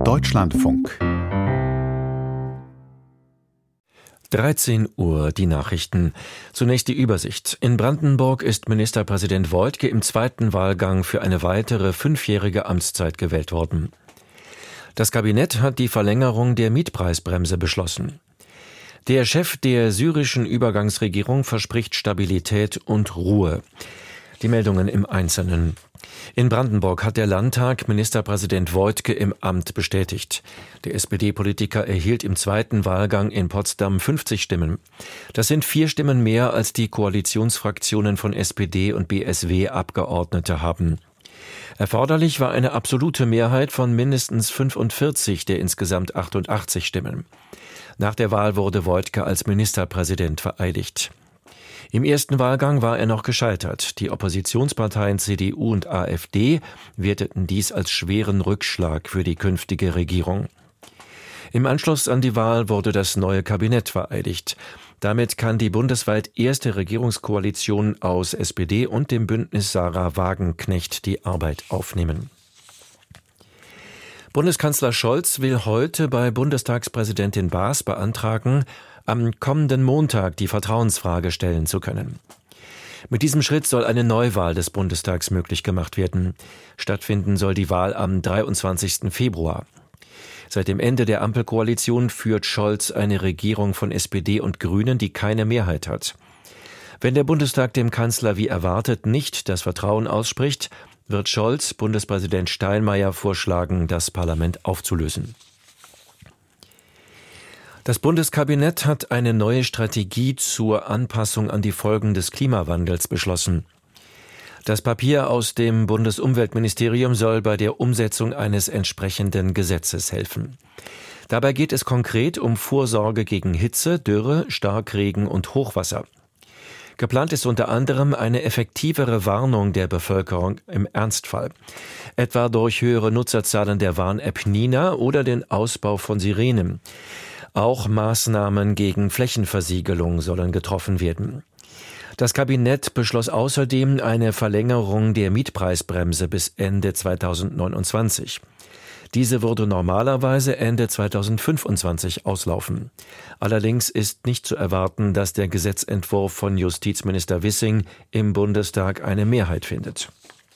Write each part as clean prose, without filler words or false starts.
Deutschlandfunk 13 Uhr, die Nachrichten. Zunächst die Übersicht. In Brandenburg ist Ministerpräsident Woidke im zweiten Wahlgang für eine weitere 5-jährige Amtszeit gewählt worden. Das Kabinett hat die Verlängerung der Mietpreisbremse beschlossen. Der Chef der syrischen Übergangsregierung verspricht Stabilität und Ruhe. Die Meldungen im Einzelnen. In Brandenburg hat der Landtag Ministerpräsident Woidke im Amt bestätigt. Der SPD-Politiker erhielt im zweiten Wahlgang in Potsdam 50 Stimmen. Das sind 4 Stimmen mehr, als die Koalitionsfraktionen von SPD und BSW Abgeordnete haben. Erforderlich war eine absolute Mehrheit von mindestens 45 der insgesamt 88 Stimmen. Nach der Wahl wurde Woidke als Ministerpräsident vereidigt. Im ersten Wahlgang war er noch gescheitert. Die Oppositionsparteien CDU und AfD werteten dies als schweren Rückschlag für die künftige Regierung. Im Anschluss an die Wahl wurde das neue Kabinett vereidigt. Damit kann die bundesweit erste Regierungskoalition aus SPD und dem Bündnis Sarah Wagenknecht die Arbeit aufnehmen. Bundeskanzler Scholz will heute bei Bundestagspräsidentin Baas beantragen, am kommenden Montag die Vertrauensfrage stellen zu können. Mit diesem Schritt soll eine Neuwahl des Bundestags möglich gemacht werden. Stattfinden soll die Wahl am 23. Februar. Seit dem Ende der Ampelkoalition führt Scholz eine Regierung von SPD und Grünen, die keine Mehrheit hat. Wenn der Bundestag dem Kanzler wie erwartet nicht das Vertrauen ausspricht, wird Scholz Bundespräsident Steinmeier vorschlagen, das Parlament aufzulösen. Das Bundeskabinett hat eine neue Strategie zur Anpassung an die Folgen des Klimawandels beschlossen. Das Papier aus dem Bundesumweltministerium soll bei der Umsetzung eines entsprechenden Gesetzes helfen. Dabei geht es konkret um Vorsorge gegen Hitze, Dürre, Starkregen und Hochwasser. Geplant ist unter anderem eine effektivere Warnung der Bevölkerung im Ernstfall, etwa durch höhere Nutzerzahlen der Warn-App Nina oder den Ausbau von Sirenen. Auch Maßnahmen gegen Flächenversiegelung sollen getroffen werden. Das Kabinett beschloss außerdem eine Verlängerung der Mietpreisbremse bis Ende 2029. Diese würde normalerweise Ende 2025 auslaufen. Allerdings ist nicht zu erwarten, dass der Gesetzentwurf von Justizminister Wissing im Bundestag eine Mehrheit findet.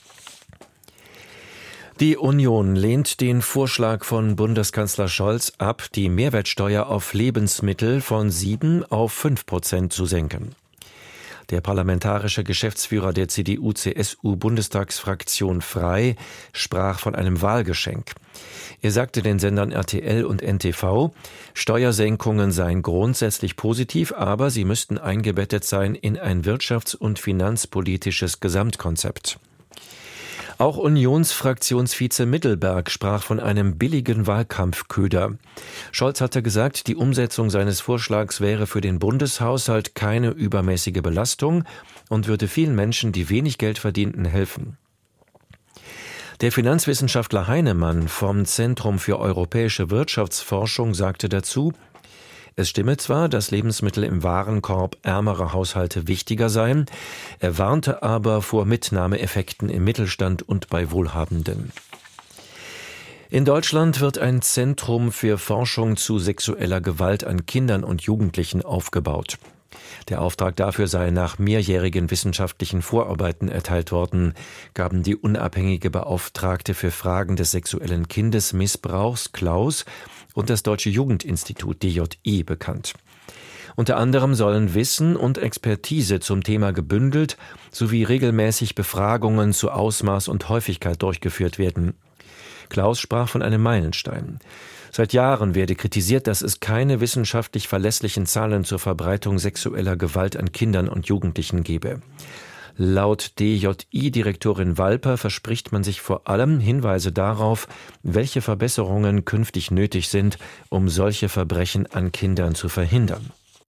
Die Union lehnt den Vorschlag von Bundeskanzler Scholz ab, die Mehrwertsteuer auf Lebensmittel von 7 auf 5% zu senken. Der parlamentarische Geschäftsführer der CDU-CSU-Bundestagsfraktion Frei sprach von einem Wahlgeschenk. Er sagte den Sendern RTL und NTV, Steuersenkungen seien grundsätzlich positiv, aber sie müssten eingebettet sein in ein wirtschafts- und finanzpolitisches Gesamtkonzept. Auch Unionsfraktionsvize Mittelberg sprach von einem billigen Wahlkampfköder. Scholz hatte gesagt, die Umsetzung seines Vorschlags wäre für den Bundeshaushalt keine übermäßige Belastung und würde vielen Menschen, die wenig Geld verdienten, helfen. Der Finanzwissenschaftler Heinemann vom Zentrum für europäische Wirtschaftsforschung sagte dazu, es stimme zwar, dass Lebensmittel im Warenkorb ärmerer Haushalte wichtiger seien, er warnte aber vor Mitnahmeeffekten im Mittelstand und bei Wohlhabenden. In Deutschland wird ein Zentrum für Forschung zu sexueller Gewalt an Kindern und Jugendlichen aufgebaut. Der Auftrag dafür sei nach mehrjährigen wissenschaftlichen Vorarbeiten erteilt worden, gaben die unabhängige Beauftragte für Fragen des sexuellen Kindesmissbrauchs Klaus und das Deutsche Jugendinstitut DJI bekannt. Unter anderem sollen Wissen und Expertise zum Thema gebündelt sowie regelmäßig Befragungen zu Ausmaß und Häufigkeit durchgeführt werden. Klaus sprach von einem Meilenstein. Seit Jahren werde kritisiert, dass es keine wissenschaftlich verlässlichen Zahlen zur Verbreitung sexueller Gewalt an Kindern und Jugendlichen gebe. Laut DJI-Direktorin Walper verspricht man sich vor allem Hinweise darauf, welche Verbesserungen künftig nötig sind, um solche Verbrechen an Kindern zu verhindern.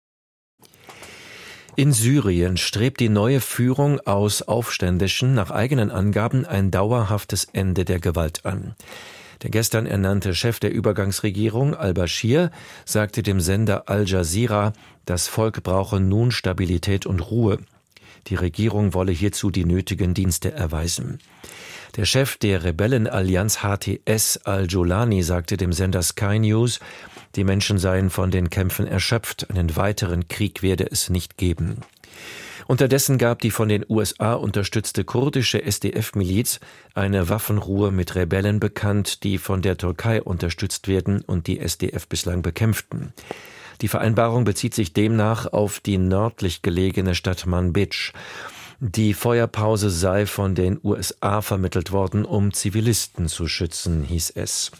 In Syrien strebt die neue Führung aus Aufständischen nach eigenen Angaben ein dauerhaftes Ende der Gewalt an. Der gestern ernannte Chef der Übergangsregierung, al-Bashir, sagte dem Sender Al Jazeera, das Volk brauche nun Stabilität und Ruhe. Die Regierung wolle hierzu die nötigen Dienste erweisen. Der Chef der Rebellenallianz HTS al-Jolani sagte dem Sender Sky News, die Menschen seien von den Kämpfen erschöpft, einen weiteren Krieg werde es nicht geben. Unterdessen gab die von den USA unterstützte kurdische SDF-Miliz eine Waffenruhe mit Rebellen bekannt, die von der Türkei unterstützt werden und die SDF bislang bekämpften. Die Vereinbarung bezieht sich demnach auf die nördlich gelegene Stadt Manbij. Die Feuerpause sei von den USA vermittelt worden, um Zivilisten zu schützen, hieß es.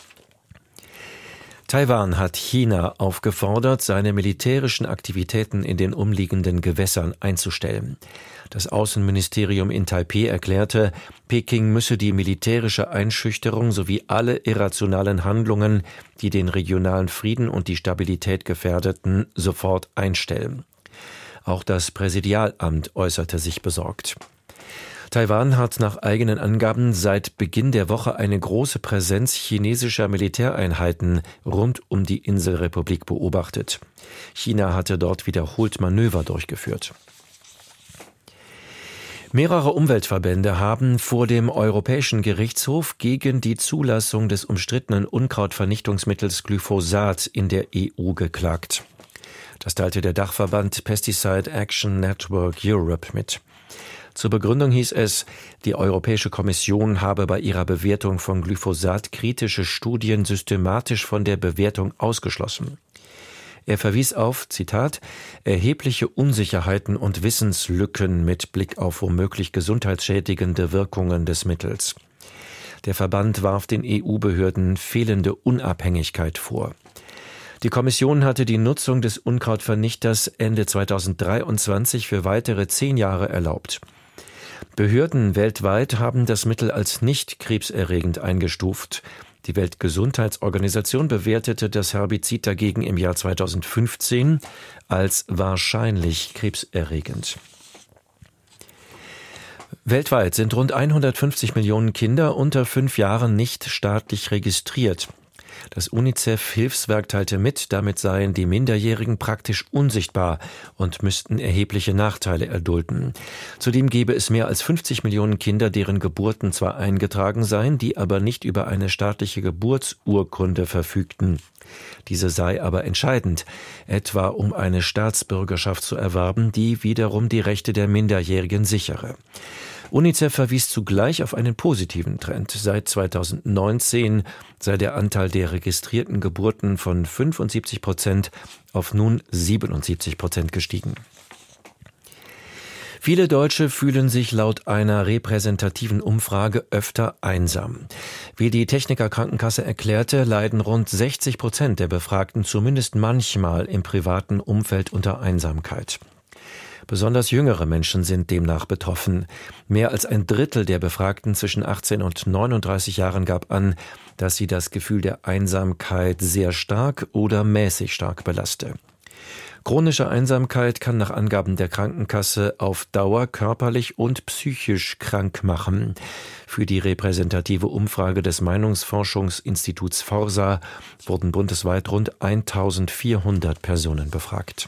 Taiwan hat China aufgefordert, seine militärischen Aktivitäten in den umliegenden Gewässern einzustellen. Das Außenministerium in Taipeh erklärte, Peking müsse die militärische Einschüchterung sowie alle irrationalen Handlungen, die den regionalen Frieden und die Stabilität gefährdeten, sofort einstellen. Auch das Präsidialamt äußerte sich besorgt. Taiwan hat nach eigenen Angaben seit Beginn der Woche eine große Präsenz chinesischer Militäreinheiten rund um die Inselrepublik beobachtet. China hatte dort wiederholt Manöver durchgeführt. Mehrere Umweltverbände haben vor dem Europäischen Gerichtshof gegen die Zulassung des umstrittenen Unkrautvernichtungsmittels Glyphosat in der EU geklagt. Das teilte der Dachverband Pesticide Action Network Europe mit. Zur Begründung hieß es, die Europäische Kommission habe bei ihrer Bewertung von Glyphosat kritische Studien systematisch von der Bewertung ausgeschlossen. Er verwies auf, Zitat, erhebliche Unsicherheiten und Wissenslücken mit Blick auf womöglich gesundheitsschädigende Wirkungen des Mittels. Der Verband warf den EU-Behörden fehlende Unabhängigkeit vor. Die Kommission hatte die Nutzung des Unkrautvernichters Ende 2023 für weitere 10 Jahre erlaubt. Behörden weltweit haben das Mittel als nicht krebserregend eingestuft. Die Weltgesundheitsorganisation bewertete das Herbizid dagegen im Jahr 2015 als wahrscheinlich krebserregend. Weltweit sind rund 150 Millionen Kinder unter 5 Jahren nicht staatlich registriert. Das UNICEF-Hilfswerk teilte mit, damit seien die Minderjährigen praktisch unsichtbar und müssten erhebliche Nachteile erdulden. Zudem gebe es mehr als 50 Millionen Kinder, deren Geburten zwar eingetragen seien, die aber nicht über eine staatliche Geburtsurkunde verfügten. Diese sei aber entscheidend, etwa um eine Staatsbürgerschaft zu erwerben, die wiederum die Rechte der Minderjährigen sichere. UNICEF verwies zugleich auf einen positiven Trend. Seit 2019 sei der Anteil der registrierten Geburten von 75% auf nun 77% gestiegen. Viele Deutsche fühlen sich laut einer repräsentativen Umfrage öfter einsam. Wie die Techniker Krankenkasse erklärte, leiden rund 60% der Befragten zumindest manchmal im privaten Umfeld unter Einsamkeit. Besonders jüngere Menschen sind demnach betroffen. Mehr als ein Drittel der Befragten zwischen 18 und 39 Jahren gab an, dass sie das Gefühl der Einsamkeit sehr stark oder mäßig stark belaste. Chronische Einsamkeit kann nach Angaben der Krankenkasse auf Dauer körperlich und psychisch krank machen. Für die repräsentative Umfrage des Meinungsforschungsinstituts Forsa wurden bundesweit rund 1400 Personen befragt.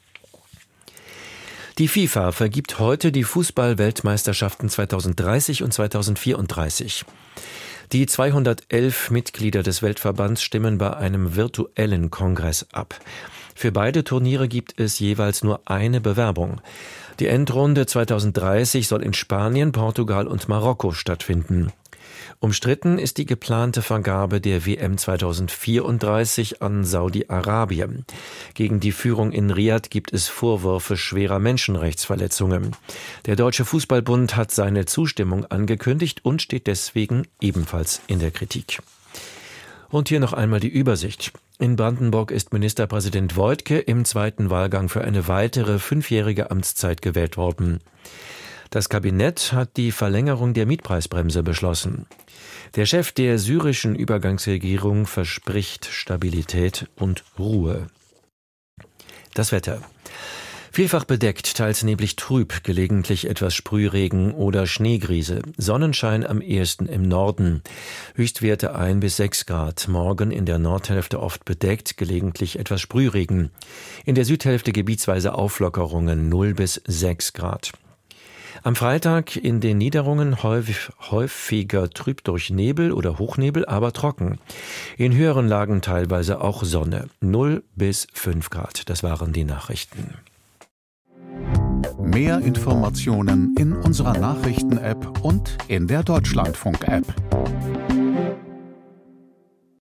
Die FIFA vergibt heute die Fußball-Weltmeisterschaften 2030 und 2034. Die 211 Mitglieder des Weltverbands stimmen bei einem virtuellen Kongress ab. Für beide Turniere gibt es jeweils nur eine Bewerbung. Die Endrunde 2030 soll in Spanien, Portugal und Marokko stattfinden. Umstritten ist die geplante Vergabe der WM 2034 an Saudi-Arabien. Gegen die Führung in Riad gibt es Vorwürfe schwerer Menschenrechtsverletzungen. Der Deutsche Fußballbund hat seine Zustimmung angekündigt und steht deswegen ebenfalls in der Kritik. Und hier noch einmal die Übersicht. In Brandenburg ist Ministerpräsident Woidke im zweiten Wahlgang für eine weitere 5-jährige Amtszeit gewählt worden. Das Kabinett hat die Verlängerung der Mietpreisbremse beschlossen. Der Chef der syrischen Übergangsregierung verspricht Stabilität und Ruhe. Das Wetter. Vielfach bedeckt, teils neblig trüb, gelegentlich etwas Sprühregen oder Schneegriese. Sonnenschein am ehesten im Norden. Höchstwerte 1 bis 6 Grad. Morgen in der Nordhälfte oft bedeckt, gelegentlich etwas Sprühregen. In der Südhälfte gebietsweise Auflockerungen 0 bis 6 Grad. Am Freitag in den Niederungen häufiger trüb durch Nebel oder Hochnebel, aber trocken. In höheren Lagen teilweise auch Sonne. 0 bis 5 Grad. Das waren die Nachrichten. Mehr Informationen in unserer Nachrichten-App und in der Deutschlandfunk-App.